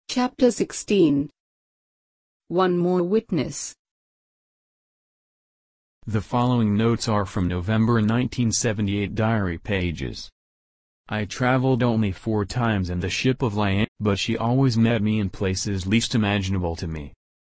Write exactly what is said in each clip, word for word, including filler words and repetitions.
Chapter sixteen. One More Witness. The following notes are from November nineteen seventy-eight diary pages. I traveled only four times in the ship of Liane, but she always met me in places least imaginable to me.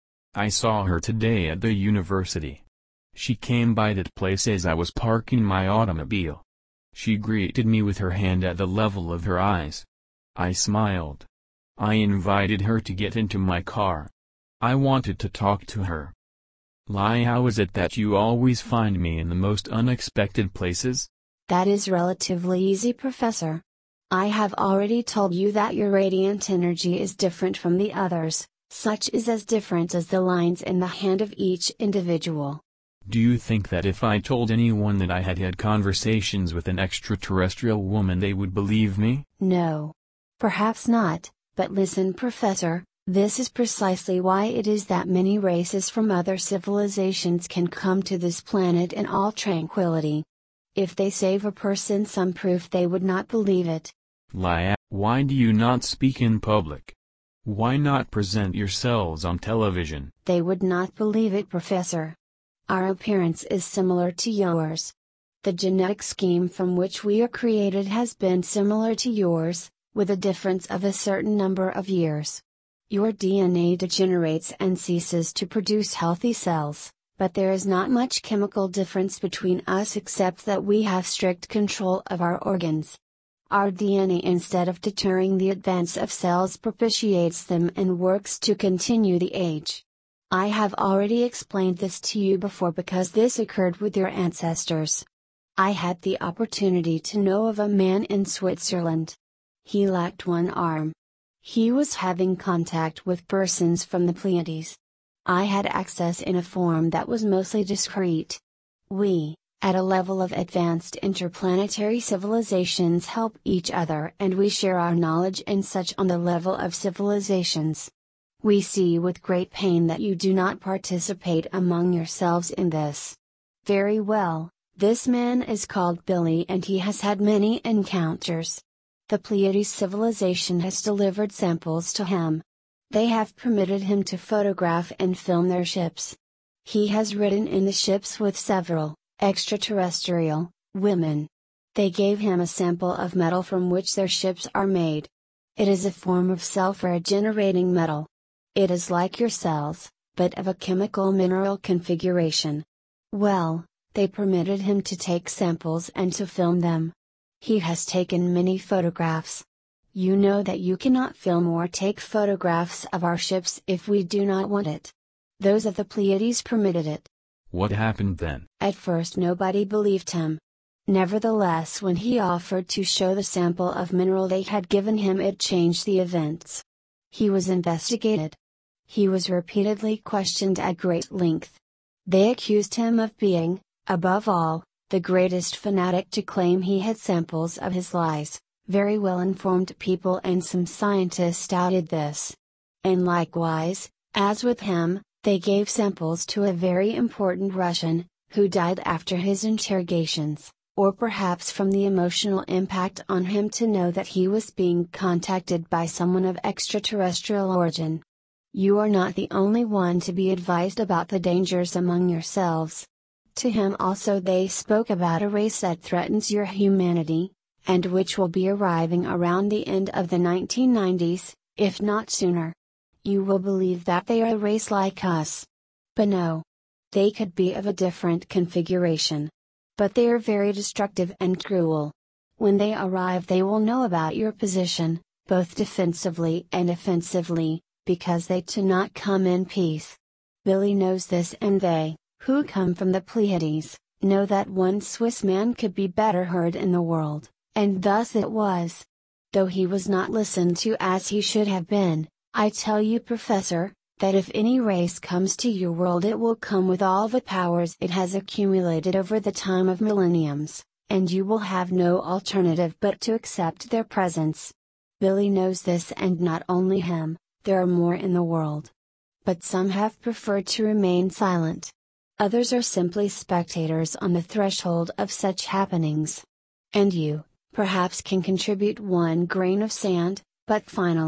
I saw her today at the university. She came by that place as I was parking my automobile. She greeted me with her hand at the level of her eyes. I smiled. I invited her to get into my car. I wanted to talk to her. Lai, how is it that you always find me in the most unexpected places? That is relatively easy, Professor. I have already told you that your radiant energy is different from the others, such is as different as the lines in the hand of each individual. Do you think that if I told anyone that I had had conversations with an extraterrestrial woman they would believe me? No. Perhaps not, but listen, Professor, this is precisely why it is that many races from other civilizations can come to this planet in all tranquility. If they save a person some proof they would not believe it. Lai, why do you not speak in public? Why not present yourselves on television? They would not believe it, Professor. Our appearance is similar to yours. The genetic scheme from which we are created has been similar to yours, with a difference of a certain number of years. Your D N A degenerates and ceases to produce healthy cells, but there is not much chemical difference between us except that we have strict control of our organs. Our D N A, instead of deterring the advance of cells, propitiates them and works to continue the age. I have already explained this to you before because this occurred with your ancestors. I had the opportunity to know of a man in Switzerland. He lacked one arm. He was having contact with persons from the Pleiades. I had access in a form that was mostly discreet. We, at a level of advanced interplanetary civilizations, help each other and we share our knowledge and such on the level of civilizations. We see with great pain that you do not participate among yourselves in this. Very well, this man is called Billy and he has had many encounters. The Pleiades civilization has delivered samples to him. They have permitted him to photograph and film their ships. He has ridden in the ships with several extraterrestrial women. They gave him a sample of metal from which their ships are made. It is a form of sulfur-generating metal. It is like your cells, but of a chemical mineral configuration. Well, they permitted him to take samples and to film them. He has taken many photographs. You know that you cannot film or take photographs of our ships if we do not want it. Those of the Pleiades permitted it. What happened then? At first nobody believed him. Nevertheless, when he offered to show the sample of mineral they had given him, it changed the events. He was investigated. He was repeatedly questioned at great length. They accused him of being, above all, the greatest fanatic to claim he had samples of his lies. Very well-informed people and some scientists doubted this. And likewise, as with him, they gave samples to a very important Russian, who died after his interrogations, or perhaps from the emotional impact on him to know that he was being contacted by someone of extraterrestrial origin. You are not the only one to be advised about the dangers among yourselves. To him also they spoke about a race that threatens your humanity, and which will be arriving around the end of the nineteen nineties, if not sooner. You will believe that they are a race like us. But no. They could be of a different configuration. But they are very destructive and cruel. When they arrive they will know about your position, both defensively and offensively, because they do not come in peace. Billy knows this, and they, who come from the Pleiades, know that one Swiss man could be better heard in the world. And thus it was. Though he was not listened to as he should have been, I tell you, Professor, that if any race comes to your world it will come with all the powers it has accumulated over the time of millenniums, and you will have no alternative but to accept their presence. Billy knows this, and not only him, there are more in the world. But some have preferred to remain silent. Others are simply spectators on the threshold of such happenings. And you, perhaps, can contribute one grain of sand, but finally,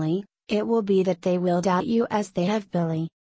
It will be that they will doubt you as they have Billy.